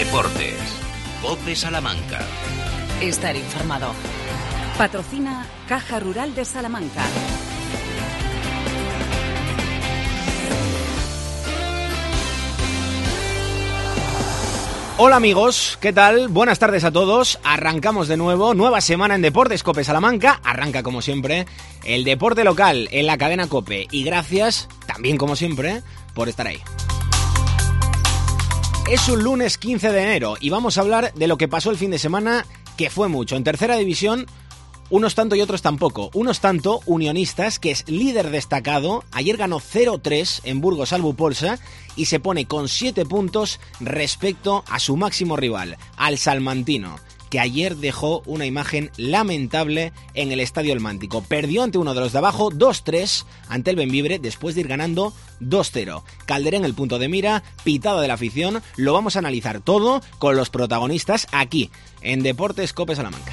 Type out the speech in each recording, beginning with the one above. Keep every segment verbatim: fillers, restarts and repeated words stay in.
Deportes. COPE Salamanca. Estar informado. Patrocina Caja Rural de Salamanca. Hola amigos, ¿qué tal? Buenas tardes a todos. Arrancamos de nuevo, nueva semana en Deportes COPE Salamanca. Arranca como siempre el deporte local en la cadena COPE. Y gracias, también como siempre, por estar ahí. Es un lunes quince de enero y vamos a hablar de lo que pasó el fin de semana, que fue mucho. En tercera división, unos tanto y otros tampoco. Unos tanto, Unionistas, que es líder destacado, ayer ganó cero tres en Burgos al Bupolsa y se pone con siete puntos respecto a su máximo rival, al Salmantino, que ayer dejó una imagen lamentable en el Estadio El Mántico. Perdió ante uno de los de abajo dos tres ante el Bembibre después de ir ganando dos cero. Calderé en el punto de mira, pitada de la afición. Lo vamos a analizar todo con los protagonistas aquí en Deportes COPE Salamanca.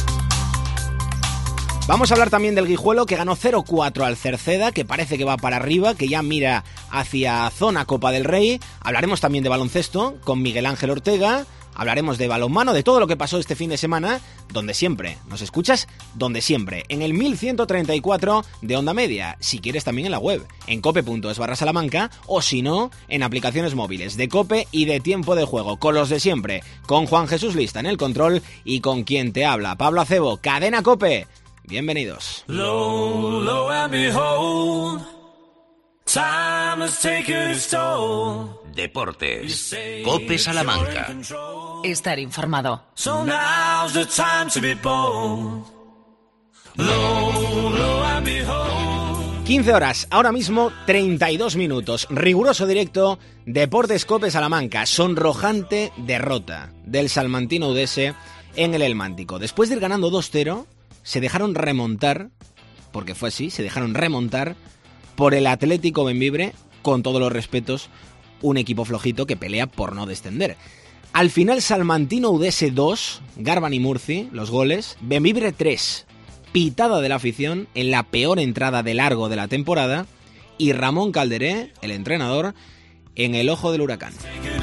Vamos a hablar también del Guijuelo, que ganó cero cuatro al Cerceda, que parece que va para arriba, que ya mira hacia zona Copa del Rey. Hablaremos también de baloncesto con Miguel Ángel Ortega. Hablaremos de balonmano, de todo lo que pasó este fin de semana, donde siempre nos escuchas, donde siempre, en el mil ciento treinta y cuatro de Onda Media, si quieres también en la web, en cope punto es barra Salamanca, o si no, en aplicaciones móviles de COPE y de Tiempo de Juego, con los de siempre, con Juan Jesús Lista en el control y con quien te habla, Pablo Acebo, Cadena COPE. Bienvenidos. Low, low and behold, time has taken its toll. Deportes. COPE Salamanca. Estar informado. So now's the time to be bold. Low, low and behold. quince horas, ahora mismo treinta y dos minutos. Riguroso directo, Deportes COPE Salamanca. Sonrojante derrota del Salmantino Udese en el El Mántico. Después de ir ganando dos cero, se dejaron remontar, porque fue así, se dejaron remontar por el Atlético Bembibre, con todos los respetos, un equipo flojito que pelea por no descender. Al final, Salmantino Udese dos, Garban y Murci, los goles, Bembibre tres, pitada de la afición en la peor entrada de largo de la temporada, y Ramón Calderé, el entrenador, en el ojo del huracán.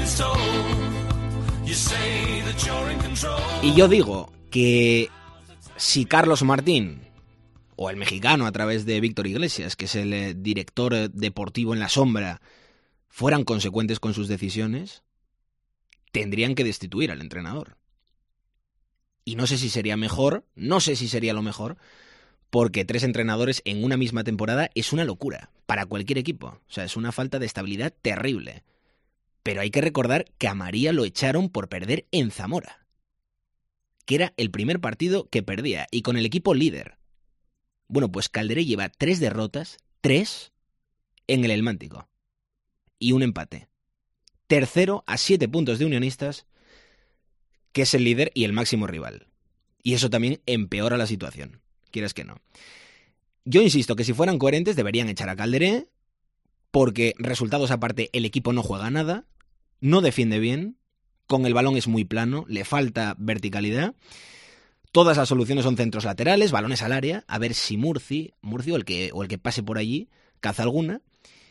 Y yo digo que si Carlos Martín, o el mexicano a través de Víctor Iglesias, que es el eh, director deportivo en la sombra, fueran consecuentes con sus decisiones, tendrían que destituir al entrenador. Y no sé si sería mejor, no sé si sería lo mejor, porque tres entrenadores en una misma temporada es una locura para cualquier equipo. O sea, es una falta de estabilidad terrible. Pero hay que recordar que a María lo echaron por perder en Zamora, que era el primer partido que perdía, y con el equipo líder. Bueno, pues Calderé lleva tres derrotas, tres, en el El Mántico, y un empate. Tercero a siete puntos de Unionistas, que es el líder y el máximo rival. Y eso también empeora la situación, quieras que no. Yo insisto que si fueran coherentes deberían echar a Calderé, porque resultados aparte el equipo no juega nada, no defiende bien, con el balón es muy plano, le falta verticalidad. Todas las soluciones son centros laterales, balones al área, a ver si Murci, Murci o el que, o el que pase por allí, caza alguna.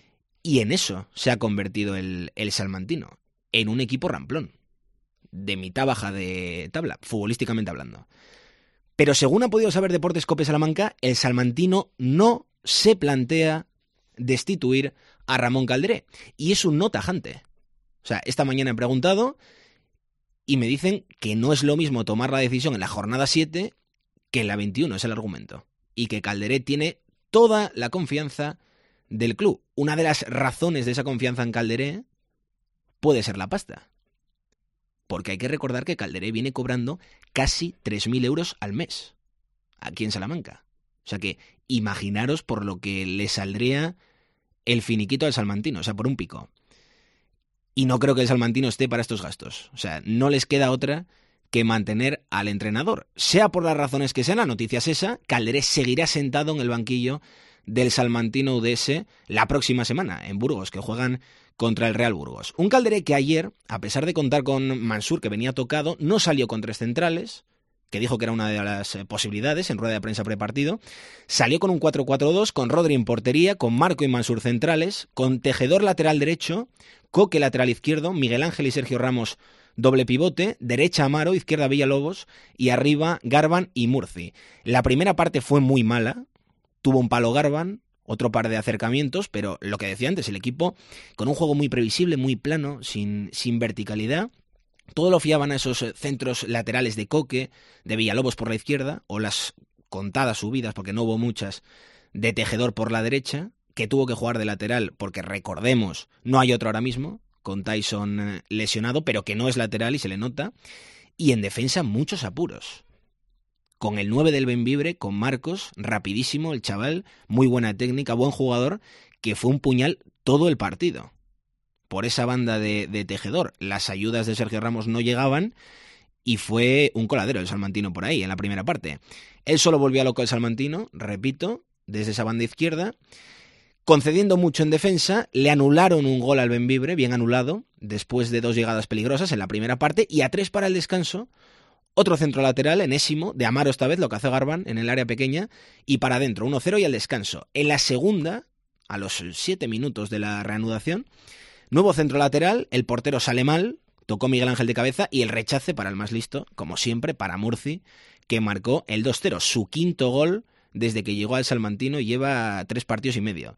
Y en eso se ha convertido el, el Salmantino, en un equipo ramplón, de mitad baja de tabla, futbolísticamente hablando. Pero según ha podido saber Deportes COPE Salamanca, el Salmantino no se plantea destituir a Ramón Calderé. Y es un no tajante. O sea, esta mañana he preguntado y me dicen que no es lo mismo tomar la decisión en la jornada siete que en la veintiuno, es el argumento. Y que Calderé tiene toda la confianza del club. Una de las razones de esa confianza en Calderé puede ser la pasta. Porque hay que recordar que Calderé viene cobrando casi tres mil euros al mes aquí en Salamanca. O sea que imaginaros por lo que le saldría el finiquito al Salmantino, o sea, por un pico. Y no creo que el Salmantino esté para estos gastos. O sea, no les queda otra que mantener al entrenador. Sea por las razones que sean, la noticia es esa, Calderé seguirá sentado en el banquillo del Salmantino Udese la próxima semana, en Burgos, que juegan contra el Real Burgos. Un Calderé que ayer, a pesar de contar con Mansur, que venía tocado, no salió con tres centrales, que dijo que era una de las posibilidades en rueda de prensa prepartido. Salió con un cuatro cuatro dos, con Rodri en portería, con Marco y Mansur centrales, con Tejedor lateral derecho, Coque lateral izquierdo, Miguel Ángel y Sergio Ramos doble pivote, derecha Amaro, izquierda Villalobos y arriba Garban y Murci. La primera parte fue muy mala, tuvo un palo Garban, otro par de acercamientos, pero lo que decía antes, el equipo con un juego muy previsible, muy plano, sin, sin verticalidad. Todo lo fiaban a esos centros laterales de Coque, de Villalobos por la izquierda, o las contadas subidas, porque no hubo muchas, de Tejedor por la derecha, que tuvo que jugar de lateral, porque recordemos, no hay otro ahora mismo, con Tyson lesionado, pero que no es lateral y se le nota. Y en defensa muchos apuros. Con el nueve del Bembibre, con Marcos, rapidísimo el chaval, muy buena técnica, buen jugador, que fue un puñal todo el partido. Por esa banda de, de Tejedor, las ayudas de Sergio Ramos no llegaban y fue un coladero el salmantino por ahí, en la primera parte. Él solo volvió a loco el salmantino, repito, desde esa banda izquierda, concediendo mucho en defensa. Le anularon un gol al Bembibre, bien anulado, después de dos llegadas peligrosas en la primera parte, y a tres para el descanso, otro centro lateral, enésimo, de Amaro esta vez, lo que hace Garban en el área pequeña, y para adentro, uno cero y al descanso. En la segunda, a los siete minutos de la reanudación, nuevo centro lateral, el portero sale mal, tocó Miguel Ángel de cabeza, y el rechace para el más listo, como siempre, para Murci, que marcó el dos cero, su quinto gol desde que llegó al salmantino y lleva tres partidos y medio.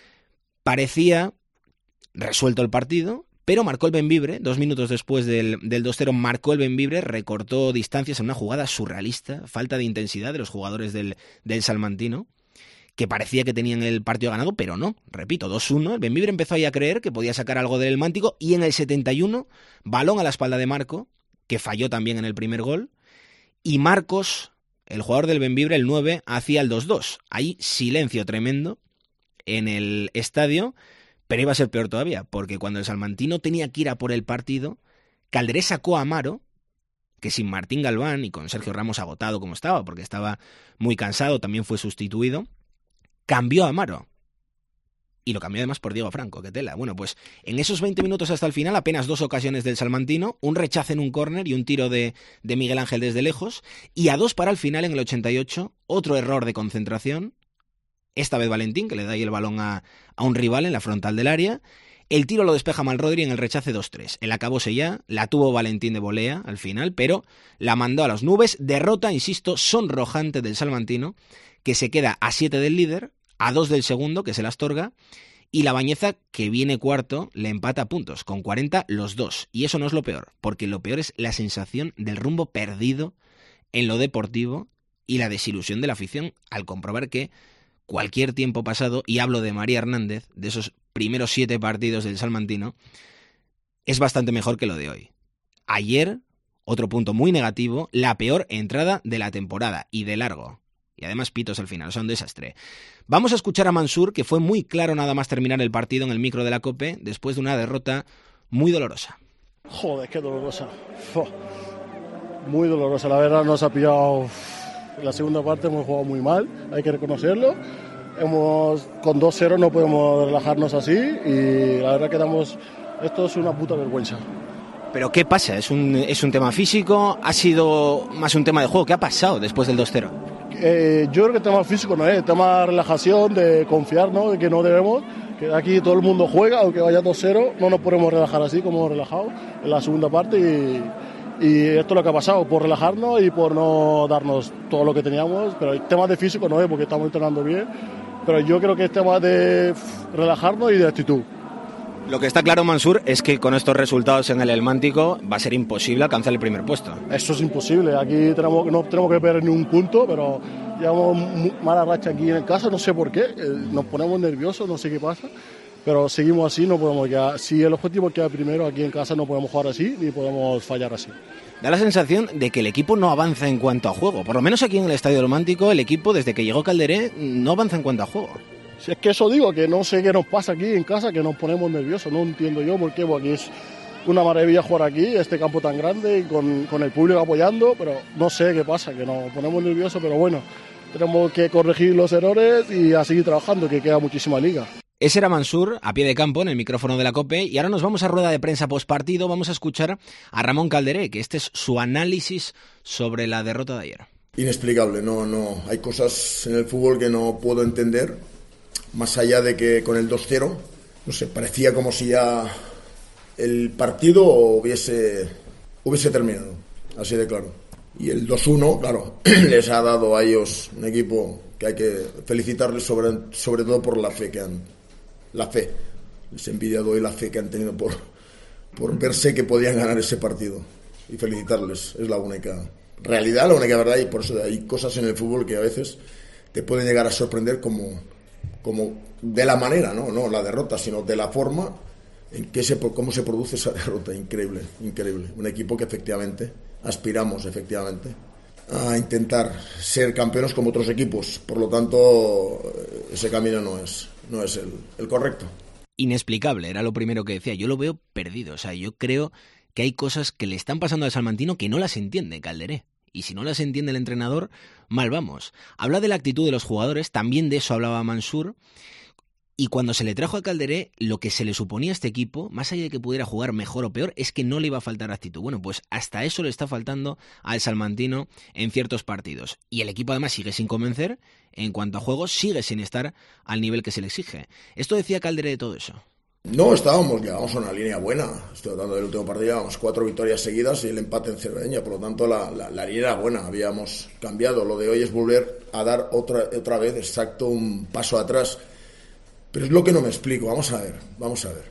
Parecía resuelto el partido, pero marcó el Bembibre, dos minutos después del, del dos cero, marcó el Bembibre, recortó distancias en una jugada surrealista, falta de intensidad de los jugadores del, del salmantino, que parecía que tenían el partido ganado, pero no, repito, dos uno, el Bembibre empezó ahí a creer que podía sacar algo del Mántico, y en el setenta y uno, balón a la espalda de Marco, que falló también en el primer gol, y Marcos, el jugador del Bembibre, el nueve, hacía el dos dos. Ahí silencio tremendo en el estadio, pero iba a ser peor todavía, porque cuando el salmantino tenía que ir a por el partido, Calderé sacó a Amaro, que sin Martín Galván y con Sergio Ramos agotado como estaba, porque estaba muy cansado, también fue sustituido, cambió a Amaro. Y lo cambió además por Diego Franco, qué tela. Bueno, pues en esos veinte minutos hasta el final, apenas dos ocasiones del salmantino, un rechace en un córner y un tiro de, de Miguel Ángel desde lejos, y a dos para el final en el ochenta y ocho, otro error de concentración, esta vez Valentín, que le da ahí el balón a, a un rival en la frontal del área. El tiro lo despeja Malrodri en el rechace dos tres. El acabóse ya, la tuvo Valentín de volea al final, pero la mandó a las nubes. Derrota, insisto, sonrojante del salmantino, que se queda a siete del líder, a dos del segundo, que se la Astorga, y la Bañeza, que viene cuarto, le empata a puntos, con cuarenta los dos. Y eso no es lo peor, porque lo peor es la sensación del rumbo perdido en lo deportivo y la desilusión de la afición al comprobar que cualquier tiempo pasado, y hablo de María Hernández, de esos primeros siete partidos del salmantino, es bastante mejor que lo de hoy. Ayer, otro punto muy negativo, la peor entrada de la temporada, y de largo. Y además pitos al final, son un desastre. Vamos a escuchar a Mansur, que fue muy claro nada más terminar el partido en el micro de la COPE, después de una derrota muy dolorosa. Joder, qué dolorosa. Uf, muy dolorosa, la verdad nos ha pillado. La segunda parte hemos jugado muy mal, hay que reconocerlo. Hemos, con dos cero no podemos relajarnos así, y la verdad que damos, esto es una puta vergüenza. ¿Pero qué pasa? ¿Es un, es un tema físico? ¿Ha sido más un tema de juego? ¿Qué ha pasado después del dos cero? Eh, yo creo que el tema físico no es, el tema de relajación, de confiar, ¿no? De que no debemos, que aquí todo el mundo juega, aunque vaya dos cero, no nos podemos relajar así como hemos relajado en la segunda parte, y, y esto es lo que ha pasado, por relajarnos y por no darnos todo lo que teníamos. Pero el tema de físico no es, porque estamos entrenando bien, pero yo creo que es tema de relajarnos y de actitud. Lo que está claro, Mansur, es que con estos resultados en el Elmántico va a ser imposible alcanzar el primer puesto. Eso es imposible. Aquí tenemos, no tenemos que perder ni un punto, pero llevamos mala racha aquí en casa, no sé por qué. Nos ponemos nerviosos, no sé qué pasa, pero seguimos así, no podemos quedar. Si el objetivo es quedar primero aquí en casa, no podemos jugar así ni podemos fallar así. Da la sensación de que el equipo no avanza en cuanto a juego. Por lo menos aquí en el Estadio Elmántico, el equipo, desde que llegó Calderé, no avanza en cuanto a juego. Si es que eso digo, que no sé qué nos pasa aquí en casa, que nos ponemos nerviosos, no entiendo yo por qué, porque es una maravilla jugar aquí, este campo tan grande, y con, con el público apoyando, pero no sé qué pasa, que nos ponemos nerviosos, pero bueno, tenemos que corregir los errores y a seguir trabajando, que queda muchísima liga. Ese era Mansur, a pie de campo, en el micrófono de la COPE, y ahora nos vamos a rueda de prensa postpartido. Vamos a escuchar a Ramón Calderé, que este es su análisis sobre la derrota de ayer. Inexplicable, no, no, hay cosas en el fútbol que no puedo entender, más allá de que con el dos cero, no sé, parecía como si ya el partido hubiese hubiese terminado, así de claro. Y el dos uno, claro, les ha dado a ellos un equipo que hay que felicitarles sobre, sobre todo por la fe que han, la fe, les he envidiado hoy la fe que han tenido por, por verse que podían ganar ese partido, y felicitarles, es la única realidad, la única verdad, y por eso hay cosas en el fútbol que a veces te pueden llegar a sorprender como, como de la manera, no, no la derrota, sino de la forma en que se, cómo se produce esa derrota. Increíble, increíble. Un equipo que efectivamente aspiramos, efectivamente, a intentar ser campeones como otros equipos. Por lo tanto, ese camino no es, no es el, el correcto. Inexplicable, era lo primero que decía. Yo lo veo perdido. O sea, yo creo que hay cosas que le están pasando al salmantino que no las entiende Calderé. Y si no las entiende el entrenador, mal vamos. Habla de la actitud de los jugadores, también de eso hablaba Mansur. Y cuando se le trajo a Calderé, lo que se le suponía a este equipo, más allá de que pudiera jugar mejor o peor, es que no le iba a faltar actitud. Bueno, pues hasta eso le está faltando al salmantino en ciertos partidos. Y el equipo además sigue sin convencer, en cuanto a juego, sigue sin estar al nivel que se le exige. Esto decía Calderé de todo eso. No, estábamos, llevábamos a una línea buena. Estoy hablando del último partido, llevábamos cuatro victorias seguidas y el empate en Cerdeña. Por lo tanto, la, la, la línea era buena. Habíamos cambiado. Lo de hoy es volver a dar otra, otra vez, exacto, un paso atrás. Pero es lo que no me explico. Vamos a ver, vamos a ver.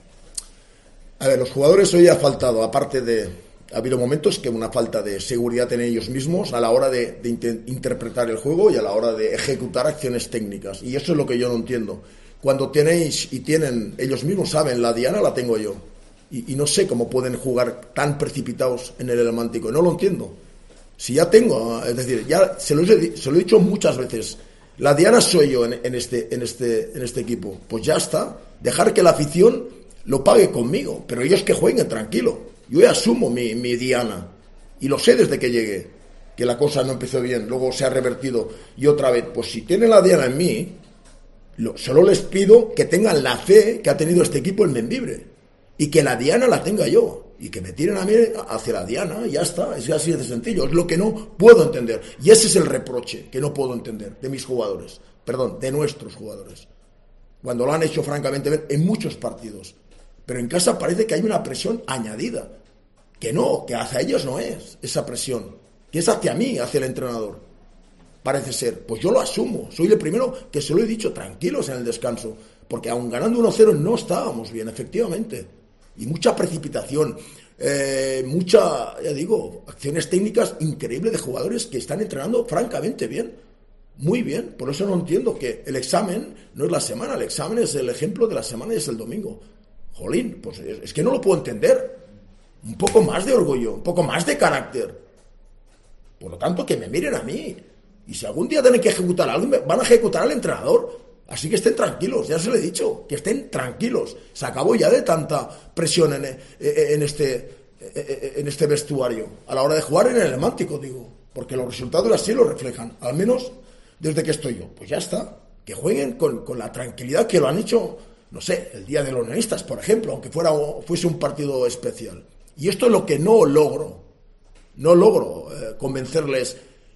A ver, los jugadores hoy ha faltado, aparte de... Ha habido momentos que una falta de seguridad en ellos mismos a la hora de, de inter- interpretar el juego y a la hora de ejecutar acciones técnicas. Y eso es lo que yo no entiendo. Cuando tenéis y tienen, ellos mismos saben, la diana la tengo yo. Y, y no sé cómo pueden jugar tan precipitados en el Atlántico. No lo entiendo. Si ya tengo, es decir, ya se lo he, se lo he dicho muchas veces. La diana soy yo en, en, este, en, este, en este equipo. Pues ya está. Dejar que la afición lo pague conmigo. Pero ellos que jueguen tranquilo. Yo ya asumo mi, mi diana. Y lo sé desde que llegué. Que la cosa no empezó bien. Luego se ha revertido. Y otra vez, pues si tienen la diana en mí, lo, solo les pido que tengan la fe que ha tenido este equipo en Membibre. Y que la diana la tenga yo. Y que me tiren a mí hacia la diana, y ya está, es así de sencillo, es lo que no puedo entender. Y ese es el reproche que no puedo entender de mis jugadores, perdón, de nuestros jugadores. Cuando lo han hecho francamente bien en muchos partidos. Pero en casa parece que hay una presión añadida. Que no, que hacia ellos no es esa presión, que es hacia mí, hacia el entrenador. Parece ser, pues yo lo asumo, soy el primero que se lo he dicho, tranquilos en el descanso, porque aun ganando uno cero no estábamos bien, efectivamente. Y mucha precipitación, eh, mucha, ya digo, acciones técnicas increíbles de jugadores que están entrenando francamente bien, muy bien. Por eso no entiendo que el examen no es la semana, el examen es el ejemplo de la semana y es el domingo. Jolín, pues es, es que no lo puedo entender. Un poco más de orgullo, un poco más de carácter. Por lo tanto, que me miren a mí. Y si algún día tienen que ejecutar algo, van a ejecutar al entrenador. Así que estén tranquilos, ya se lo he dicho, que estén tranquilos. Se acabó ya de tanta presión en, en, este, en este vestuario. A la hora de jugar en el Atlántico, digo. Porque los resultados así lo reflejan. Al menos desde que estoy yo. Pues ya está. Que jueguen con, con la tranquilidad que lo han hecho, no sé, el Día de los Unionistas, por ejemplo, aunque fuera, fuese un partido especial. Y esto es lo que no logro. No logro eh, convencerles.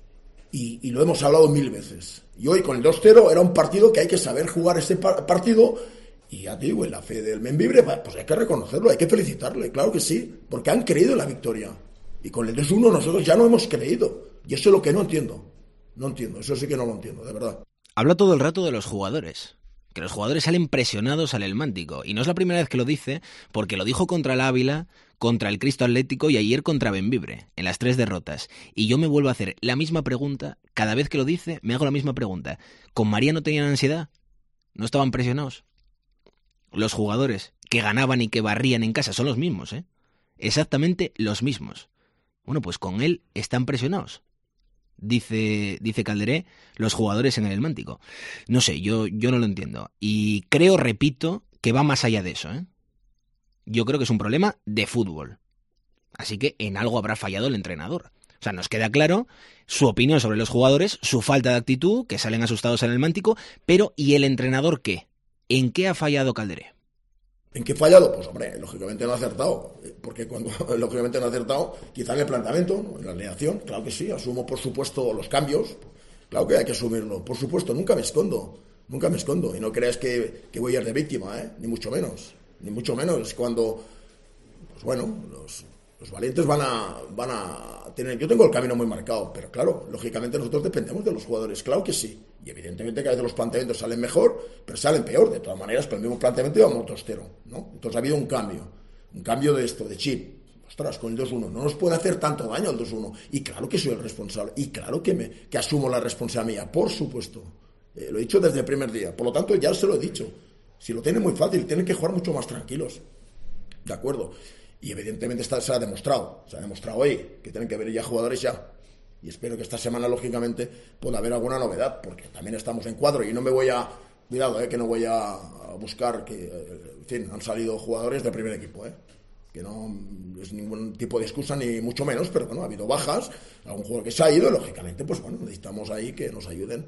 Y, y lo hemos hablado mil veces. Y hoy con el dos cero era un partido que hay que saber jugar este par- partido. Y ya te digo, en la fe del Membibre, pues hay que reconocerlo, hay que felicitarle, claro que sí, porque han creído en la victoria. Y con el dos uno nosotros ya no hemos creído. Y eso es lo que no entiendo. No entiendo, eso sí que no lo entiendo, de verdad. Habla todo el rato de los jugadores. Que los jugadores salen presionados al Elmántico. Y no es la primera vez que lo dice, porque lo dijo contra el Ávila, contra el Cristo Atlético y ayer contra Bembibre, en las tres derrotas. Y yo me vuelvo a hacer la misma pregunta, cada vez que lo dice, me hago la misma pregunta. ¿Con María no tenían ansiedad? ¿No estaban presionados? Los jugadores que ganaban y que barrían en casa son los mismos, ¿eh? Exactamente los mismos. Bueno, pues con él están presionados. Dice, dice Calderé, los jugadores en el Elmántico. No sé, yo, yo no lo entiendo. Y creo, repito, que va más allá de eso, ¿eh? Yo creo que es un problema de fútbol. Así que en algo habrá fallado el entrenador. O sea, nos queda claro su opinión sobre los jugadores, su falta de actitud, que salen asustados en el Elmántico, pero ¿y el entrenador qué? ¿En qué ha fallado Calderé? ¿En qué ha fallado? Pues hombre, lógicamente no ha acertado, porque cuando lógicamente no ha acertado, quizá en el planteamiento, ¿no? En la alineación, claro que sí, asumo por supuesto los cambios, claro que hay que asumirlo, por supuesto, nunca me escondo, nunca me escondo, y no creas que, que voy a ir de víctima, ¿eh? Ni mucho menos, ni mucho menos, cuando, pues bueno, los, Los valientes van a, van a tener... Yo tengo el camino muy marcado, pero claro, lógicamente nosotros dependemos de los jugadores, claro que sí. Y evidentemente que a veces los planteamientos salen mejor, pero salen peor. De todas maneras, con el mismo planteamiento íbamos dos cero, ¿no? Entonces ha habido un cambio, un cambio de esto, de chip. Ostras, con el dos uno no nos puede hacer tanto daño el dos uno. Y claro que soy el responsable, y claro que, me, que asumo la responsabilidad mía, por supuesto. Eh, lo he dicho desde el primer día, por lo tanto ya se lo he dicho. Si lo tienen muy fácil, tienen que jugar mucho más tranquilos. De acuerdo. Y evidentemente está, se ha demostrado, se ha demostrado hoy que tienen que haber ya jugadores ya. Y espero que esta semana, lógicamente, pueda haber alguna novedad, porque también estamos en cuadro y no me voy a... Cuidado, eh, que no voy a buscar que... Eh, en fin, han salido jugadores de primer equipo, eh, que no es ningún tipo de excusa, ni mucho menos, pero bueno, ha habido bajas, algún jugador que se ha ido, y lógicamente, pues bueno, necesitamos ahí que nos ayuden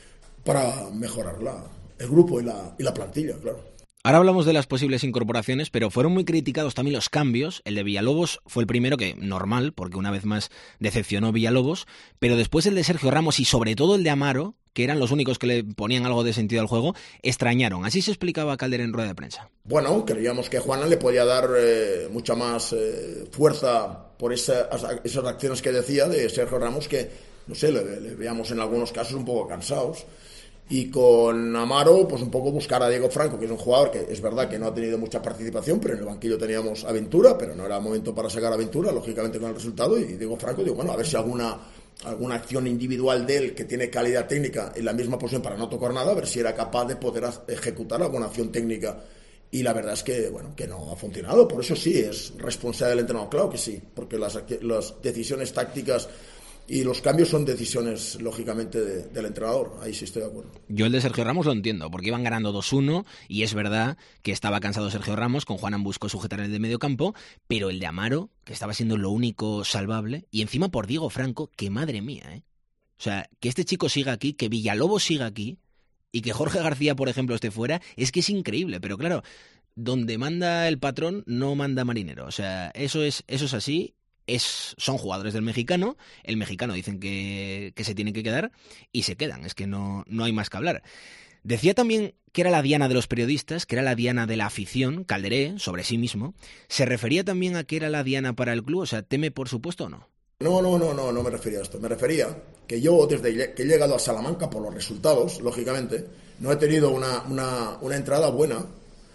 para mejorar la, el grupo y la, y la plantilla, claro. Ahora hablamos de las posibles incorporaciones, pero fueron muy criticados también los cambios. El de Villalobos fue el primero, que normal, porque una vez más decepcionó Villalobos, pero después el de Sergio Ramos y sobre todo el de Amaro, que eran los únicos que le ponían algo de sentido al juego, extrañaron. Así se explicaba Calder en rueda de prensa. Bueno, creíamos que Juana le podía dar eh, mucha más eh, fuerza por esa, esas acciones que decía de Sergio Ramos, que, no sé, le, le veíamos en algunos casos un poco cansados. Y con Amaro, pues un poco buscar a Diego Franco, que es un jugador que es verdad que no ha tenido mucha participación, pero en el banquillo teníamos a Ventura, pero no era momento para sacar a Ventura, lógicamente con el resultado, y Diego Franco, digo, bueno, a ver si alguna, alguna acción individual de él, que tiene calidad técnica en la misma posición para no tocar nada, a ver si era capaz de poder ejecutar alguna acción técnica. Y la verdad es que, bueno, que no ha funcionado. Por eso sí, es responsable del entrenador, claro que sí, porque las, las decisiones tácticas y los cambios son decisiones, lógicamente, de, del entrenador. Ahí sí estoy de acuerdo. Yo el de Sergio Ramos lo entiendo, porque iban ganando dos uno y es verdad que estaba cansado Sergio Ramos, con Juan Ambusco sujetar en el de medio campo, pero el de Amaro, que estaba siendo lo único salvable, y encima por Diego Franco, que madre mía, ¿eh? O sea, que este chico siga aquí, que Villalobos siga aquí, y que Jorge García, por ejemplo, esté fuera, es que es increíble, pero claro, donde manda el patrón no manda marinero. O sea, eso es, eso es así. Es, son jugadores del mexicano, el mexicano dicen que, que se tienen que quedar y se quedan, es que no, no hay más que hablar. Decía también que era la diana de los periodistas, que era la diana de la afición, Calderé, sobre sí mismo. ¿Se refería también a que era la diana para el club? O sea, ¿teme por supuesto o no? No, no, no, no, no me refería a esto. Me refería que yo, desde que he llegado a Salamanca, por los resultados, lógicamente, no he tenido una, una, una entrada buena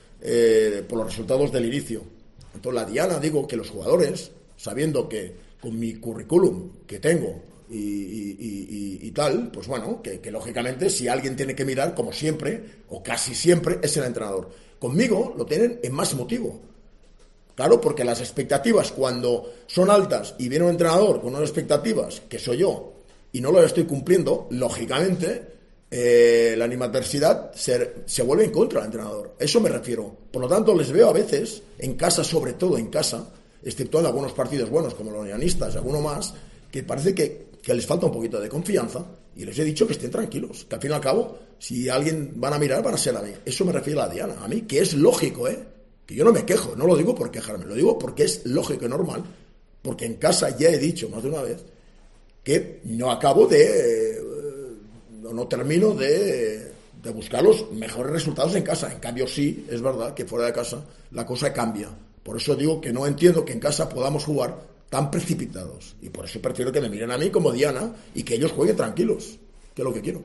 eh, por los resultados del inicio. Entonces, la diana, digo, que los jugadores, sabiendo que con mi currículum que tengo y, y, y, y tal, pues bueno, que, que lógicamente si alguien tiene que mirar, como siempre, o casi siempre, es el entrenador. Conmigo lo tienen en más motivo. Claro, porque las expectativas cuando son altas y viene un entrenador con unas expectativas, que soy yo, y no lo estoy cumpliendo, lógicamente eh, la animadversidad se, se vuelve en contra del entrenador. A eso me refiero. Por lo tanto, les veo a veces, en casa, sobre todo en casa, excepto en algunos partidos buenos como los unionistas y alguno más, que parece que, que les falta un poquito de confianza, y les he dicho que estén tranquilos, que al fin y al cabo, si alguien van a mirar, van a ser a mí. Eso me refiero a la diana, a mí, que es lógico, ¿eh? Que yo no me quejo, no lo digo por quejarme, lo digo porque es lógico y normal, porque en casa ya he dicho más de una vez que no acabo de, eh, no, no termino de, de buscar los mejores resultados en casa. En cambio sí, es verdad que fuera de casa la cosa cambia. Por eso digo que no entiendo que en casa podamos jugar tan precipitados. Y por eso prefiero que me miren a mí como diana y que ellos jueguen tranquilos, que es lo que quiero.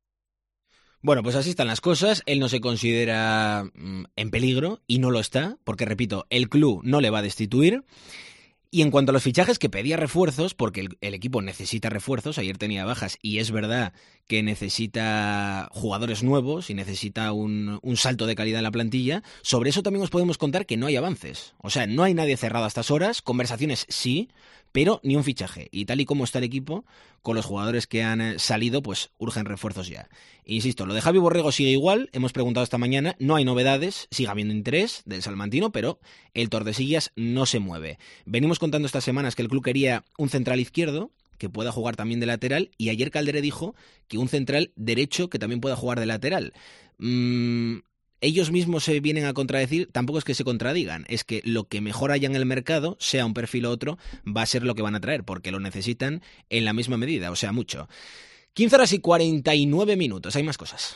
Bueno, pues así están las cosas. Él no se considera mmm, en peligro y no lo está, porque, repito, el club no le va a destituir. Y en cuanto a los fichajes, que pedía refuerzos, porque el, el equipo necesita refuerzos, ayer tenía bajas y es verdad que necesita jugadores nuevos y necesita un, un salto de calidad en la plantilla, sobre eso también os podemos contar que no hay avances. O sea, no hay nadie cerrado a estas horas, conversaciones sí, pero ni un fichaje. Y tal y como está el equipo, con los jugadores que han salido, pues urgen refuerzos ya. Insisto, lo de Javi Borrego sigue igual, hemos preguntado esta mañana, no hay novedades, sigue habiendo interés del salmantino, pero el Tordesillas no se mueve. Venimos contando estas semanas que el club quería un central izquierdo, que pueda jugar también de lateral, y ayer Calderé dijo que un central derecho que también pueda jugar de lateral. Mm, ellos mismos se vienen a contradecir, tampoco es que se contradigan, es que lo que mejor haya en el mercado, sea un perfil u otro, va a ser lo que van a traer, porque lo necesitan en la misma medida, o sea, mucho. quince horas y cuarenta y nueve minutos, hay más cosas.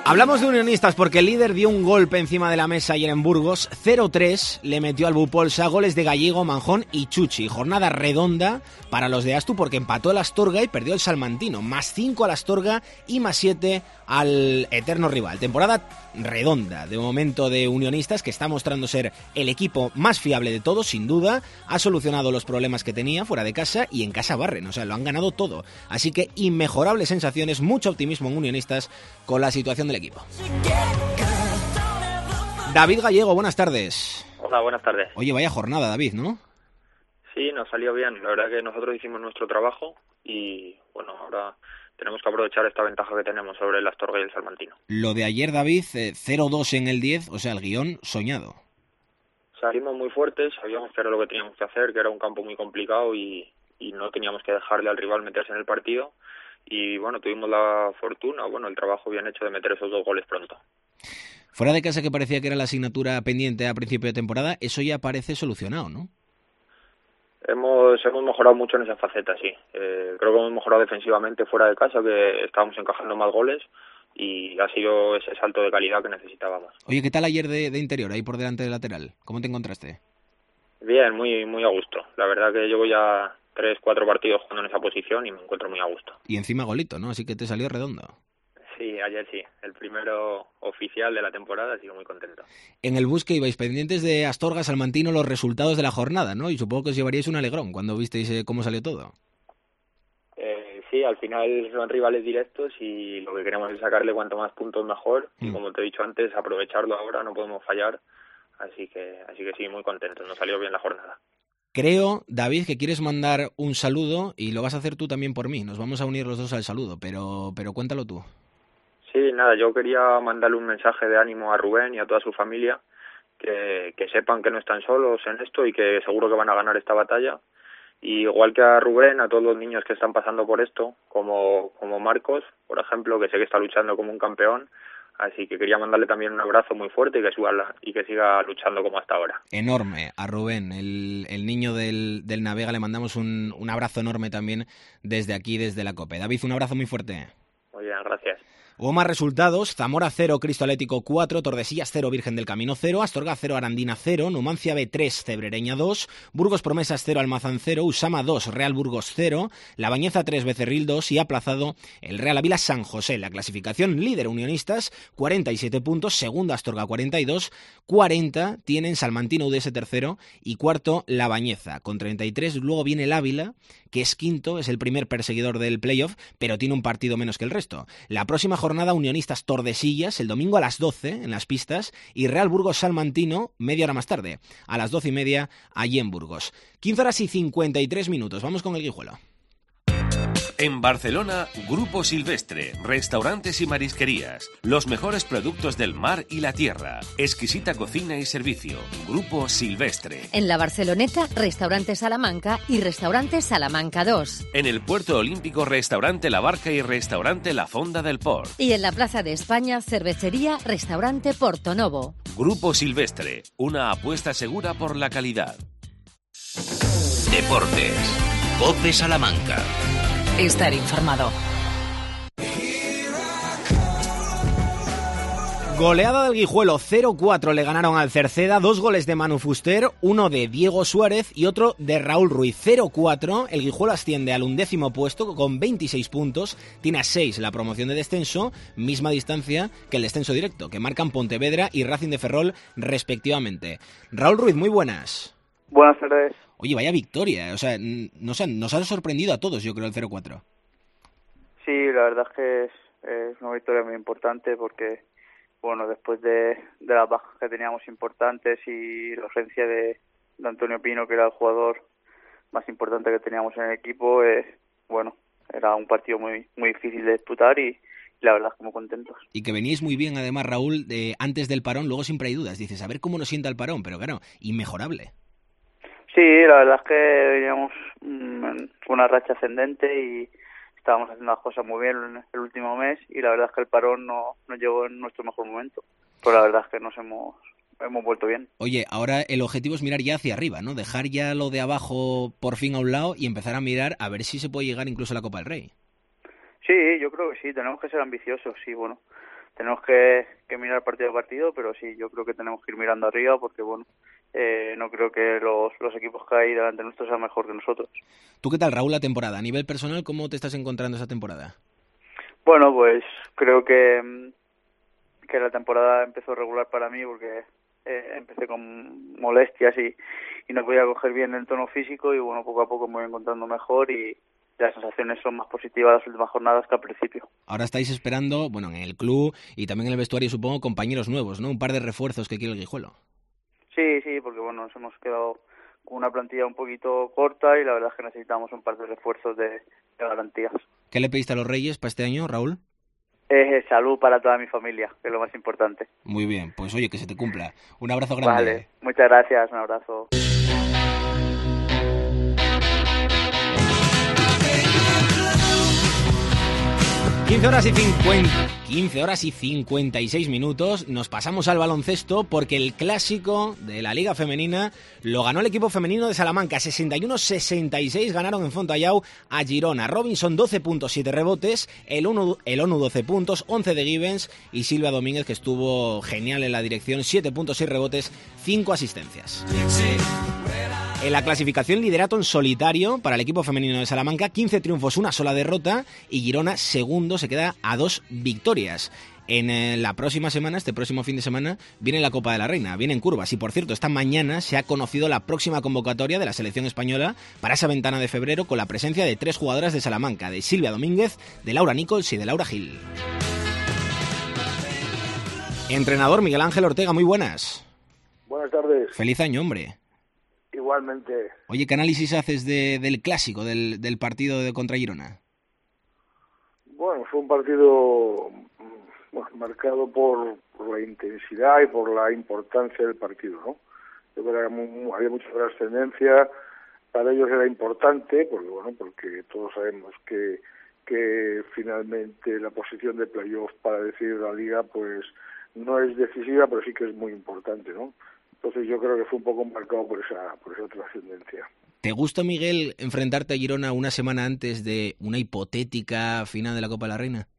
Hablamos de Unionistas porque el líder dio un golpe encima de la mesa ayer en Burgos. cero tres le metió al Bupolsa, goles de Gallego, Manjón y Chuchi. Jornada redonda para los de Astu porque empató el Astorga y perdió el Salmantino. Más cinco al Astorga y más siete al eterno rival. Temporada redonda de momento de Unionistas, que está mostrando ser el equipo más fiable de todos, sin duda. Ha solucionado los problemas que tenía fuera de casa y en casa barren, o sea, lo han ganado todo. Así que inmejorables sensaciones, mucho optimismo en Unionistas con la situación del equipo. David Gallego, buenas tardes. Hola, buenas tardes. Oye, vaya jornada, David, ¿no? Sí, nos salió bien. La verdad que nosotros hicimos nuestro trabajo y, bueno, ahora tenemos que aprovechar esta ventaja que tenemos sobre el Astorga y el Salmantino. Lo de ayer, David, eh, cero dos en el diez, o sea, el guión soñado. Salimos muy fuertes, sabíamos que era lo que teníamos que hacer, que era un campo muy complicado y, y no teníamos que dejarle al rival meterse en el partido. Y, bueno, tuvimos la fortuna, bueno, el trabajo bien hecho de meter esos dos goles pronto. Fuera de casa, que parecía que era la asignatura pendiente a principio de temporada, eso ya parece solucionado, ¿no? Hemos, hemos mejorado mucho en esa faceta, sí. Eh, creo que hemos mejorado defensivamente fuera de casa, que estábamos encajando más goles y ha sido ese salto de calidad que necesitábamos. Oye, ¿qué tal ayer de, de interior, ahí por delante del lateral? ¿Cómo te encontraste? Bien, muy muy a gusto. La verdad que llevo ya tres, cuatro partidos jugando en esa posición y me encuentro muy a gusto. Y encima golito, ¿no? Así que te salió redondo. Sí, ayer sí, el primero oficial de la temporada, así que muy contento. En el bus que ibais pendientes de Astorga, Salmantino, los resultados de la jornada, ¿no? Y supongo que os llevaríais un alegrón cuando visteis eh, cómo salió todo. Eh, sí, al final son rivales directos y lo que queremos es sacarle cuanto más puntos mejor. Mm. Y como te he dicho antes, aprovecharlo ahora, no podemos fallar. Así que, así que sí, muy contento, nos salió bien la jornada. Creo, David, que quieres mandar un saludo y lo vas a hacer tú también por mí. Nos vamos a unir los dos al saludo, pero, pero cuéntalo tú. Sí, nada, yo quería mandarle un mensaje de ánimo a Rubén y a toda su familia, que, que sepan que no están solos en esto y que seguro que van a ganar esta batalla. Y igual que a Rubén, a todos los niños que están pasando por esto, como, como Marcos, por ejemplo, que sé que está luchando como un campeón. Así que quería mandarle también un abrazo muy fuerte y que, suba, y que siga luchando como hasta ahora. Enorme a Rubén, el, el niño del, del Navega, le mandamos un, un abrazo enorme también desde aquí, desde la COPE. David, un abrazo muy fuerte. Muy bien, gracias. Hubo más resultados: Zamora cero, Cristo Atlético cuatro, Tordesillas cero, Virgen del Camino cero, Astorga cero, Arandina cero, Numancia B tres, Cebrereña dos, Burgos Promesas cero, Almazán cero, Usama dos, Real Burgos cero, La Bañeza tres, Becerril dos y aplazado el Real Ávila San José. La clasificación: líder Unionistas, cuarenta y siete puntos, segundo Astorga cuarenta y dos, cuarenta tienen Salmantino U D S tercero y cuarto La Bañeza con treinta y tres. Luego viene el Ávila, que es quinto, es el primer perseguidor del playoff, pero tiene un partido menos que el resto. La próxima jornada Jornada Unionistas Tordesillas, el domingo a las doce en las pistas, y Real Burgos Salmantino media hora más tarde, a las doce y media allí en Burgos. quince horas y cincuenta y tres minutos, vamos con el Guijuelo. En Barcelona, Grupo Silvestre, restaurantes y marisquerías, los mejores productos del mar y la tierra, exquisita cocina y servicio. Grupo Silvestre. En la Barceloneta, Restaurante Salamanca y Restaurante Salamanca dos. En el Puerto Olímpico, Restaurante La Barca y Restaurante La Fonda del Port. Y en la Plaza de España, Cervecería Restaurante Porto Novo. Grupo Silvestre, una apuesta segura por la calidad. Deportes. COPE Salamanca. Estar informado. Goleada del Guijuelo, cero cuatro le ganaron al Cerceda, dos goles de Manu Fuster, uno de Diego Suárez y otro de Raúl Ruiz. cero cuatro, el Guijuelo asciende al undécimo puesto con veintiséis puntos, tiene a seis la promoción de descenso, misma distancia que el descenso directo, que marcan Pontevedra y Racing de Ferrol respectivamente. Raúl Ruiz, muy buenas. Buenas tardes. Oye, vaya victoria, o sea, nos ha, nos ha sorprendido a todos, yo creo, el cero cuatro. Sí, la verdad es que es, es una victoria muy importante porque, bueno, después de, de las bajas que teníamos importantes y la ausencia de, de Antonio Pino, que era el jugador más importante que teníamos en el equipo, eh, bueno, era un partido muy muy difícil de disputar y, y la verdad es que muy contentos. Y que veníais muy bien, además, Raúl, de antes del parón, luego siempre hay dudas, dices, a ver cómo nos sienta el parón, pero claro, inmejorable. Sí, la verdad es que veníamos mmm, con una racha ascendente y estábamos haciendo las cosas muy bien en el último mes y la verdad es que el parón no, no llegó en nuestro mejor momento, pero la verdad es que nos hemos hemos vuelto bien. Oye, ahora el objetivo es mirar ya hacia arriba, ¿no? Dejar ya lo de abajo por fin a un lado y empezar a mirar a ver si se puede llegar incluso a la Copa del Rey. Sí, yo creo que sí, tenemos que ser ambiciosos, sí, bueno, tenemos que, que mirar partido a partido, pero sí, yo creo que tenemos que ir mirando arriba porque, bueno, eh, no creo que los, los equipos que hay delante nuestro sean mejor que nosotros. ¿Tú qué tal, Raúl, la temporada? A nivel personal, ¿cómo te estás encontrando esa temporada? Bueno, pues creo que, que la temporada empezó regular para mí porque eh, empecé con molestias y, y no podía coger bien el tono físico y, bueno, poco a poco me voy encontrando mejor y las sensaciones son más positivas las últimas jornadas que al principio. Ahora estáis esperando, bueno, en el club y también en el vestuario, supongo, compañeros nuevos, ¿no? Un par de refuerzos que quiere el Guijuelo. Sí, sí, porque bueno, nos hemos quedado con una plantilla un poquito corta y la verdad es que necesitamos un par de refuerzos de, de garantías. ¿Qué le pediste a los Reyes para este año, Raúl? Eh, salud para toda mi familia, que es lo más importante. Muy bien, pues oye, que se te cumpla. Un abrazo grande. Vale, muchas gracias, un abrazo. quince horas y cincuenta, quince horas y cincuenta y seis minutos, nos pasamos al baloncesto porque el clásico de la Liga Femenina lo ganó el equipo femenino de Salamanca, sesenta y uno sesenta y seis, ganaron en Fontallao a Girona. Robinson doce puntos, siete rebotes, el ONU, el ONU doce puntos, once de Givens y Silvia Domínguez, que estuvo genial en la dirección, siete puntos, seis rebotes, cinco asistencias. En la clasificación, liderato en solitario para el equipo femenino de Salamanca, quince triunfos, una sola derrota, y Girona, segundo, se queda a dos victorias. En eh, la próxima semana, este próximo fin de semana, viene la Copa de la Reina, viene en curvas. Y por cierto, esta mañana se ha conocido la próxima convocatoria de la selección española para esa ventana de febrero, con la presencia de tres jugadoras de Salamanca, de Silvia Domínguez, de Laura Nichols y de Laura Gil. Entrenador Miguel Ángel Ortega, muy buenas. Buenas tardes. Feliz año, hombre. Igualmente. Oye, ¿qué análisis haces de, del clásico, del, del partido de contra Girona? Bueno, fue un partido bueno, marcado por, por la intensidad y por la importancia del partido, ¿no? Yo creo que había, muy, había mucha trascendencia, para ellos era importante, porque bueno, porque todos sabemos que, que finalmente la posición de playoff para decidir la liga, pues no es decisiva, pero sí que es muy importante, ¿no? Entonces yo creo que fue un poco marcado por esa por esa trascendencia. ¿Te gusta, Miguel, enfrentarte a Girona una semana antes de una hipotética final de la Copa de la Reina?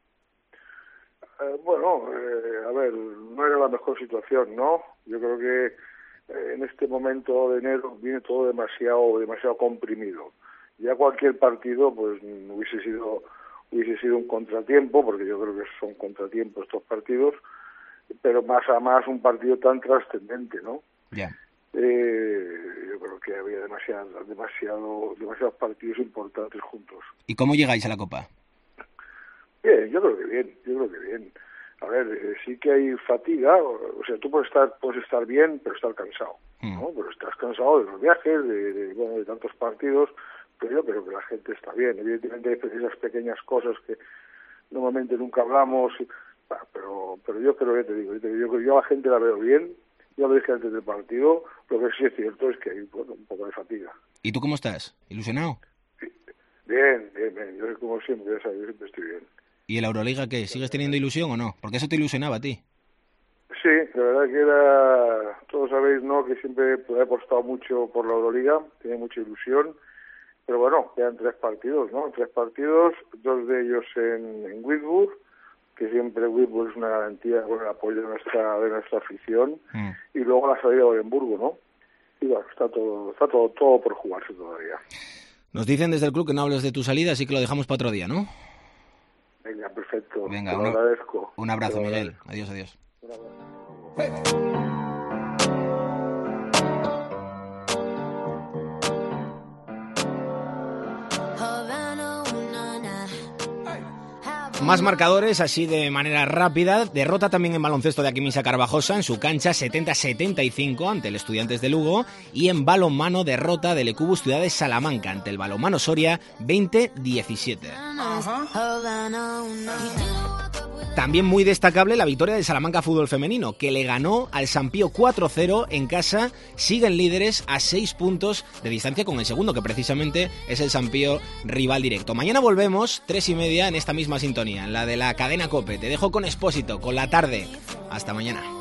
Eh, bueno, eh, a ver, no era la mejor situación, ¿no? Yo creo que eh, en este momento de enero viene todo demasiado demasiado comprimido. Ya cualquier partido, pues hubiese sido hubiese sido un contratiempo, porque yo creo que son contratiempos estos partidos, pero más a más un partido tan trascendente, ¿no? Ya. Yeah. Eh, yo creo que había demasiado, demasiado, demasiados partidos importantes juntos. ¿Y cómo llegáis a la Copa? Bien, yo creo que bien, yo creo que bien. A ver, eh, sí que hay fatiga, o, o sea, tú puedes estar, puedes estar bien, pero estar cansado, ¿no? Mm. Pero estás cansado de los viajes, de, de, bueno, de tantos partidos, pero yo creo que la gente está bien. Evidentemente hay esas pequeñas cosas que normalmente nunca hablamos, pero pero yo creo que te digo, yo, te digo, yo a la gente la veo bien, yo lo dije antes del partido, lo que sí es cierto es que hay bueno, un poco de fatiga. ¿Y tú cómo estás? ¿Ilusionado? Sí. Bien, bien, bien, yo como siempre, ya sabes, yo siempre estoy bien. ¿Y en la Euroliga qué? ¿Sigues teniendo ilusión o no? Porque eso te ilusionaba a ti. Sí, la verdad que era, todos sabéis, ¿no?, que siempre he apostado mucho por la Euroliga, tenía mucha ilusión, pero bueno, quedan tres partidos, ¿no? Tres partidos, dos de ellos en, en Whitburn, que siempre Whitburn es una garantía con el apoyo de nuestra de nuestra afición, mm. y luego la salida de Orenburgo, ¿no? Y bueno, está todo está todo todo por jugarse todavía. Nos dicen desde el club que no hables de tu salida, así que lo dejamos para otro día, ¿no? Venga, perfecto. Venga, te lo un, agradezco. Un abrazo, te Miguel. Adiós, adiós. Un abrazo. Hey. Más marcadores, así de manera rápida. Derrota también en baloncesto de Aquimisa Carvajosa en su cancha setenta a setenta y cinco ante el Estudiantes de Lugo. Y en balonmano, derrota del Ecubus Ciudad de Salamanca ante el Balonmano Soria veinte a diecisiete. También muy destacable la victoria del Salamanca Fútbol Femenino, que le ganó al San Pío cuatro cero en casa. Siguen líderes a seis puntos de distancia con el segundo, que precisamente es el San Pío rival directo. Mañana volvemos, tres y media, en esta misma sintonía, en la de la cadena COPE. Te dejo con Expósito, con La Tarde. Hasta mañana.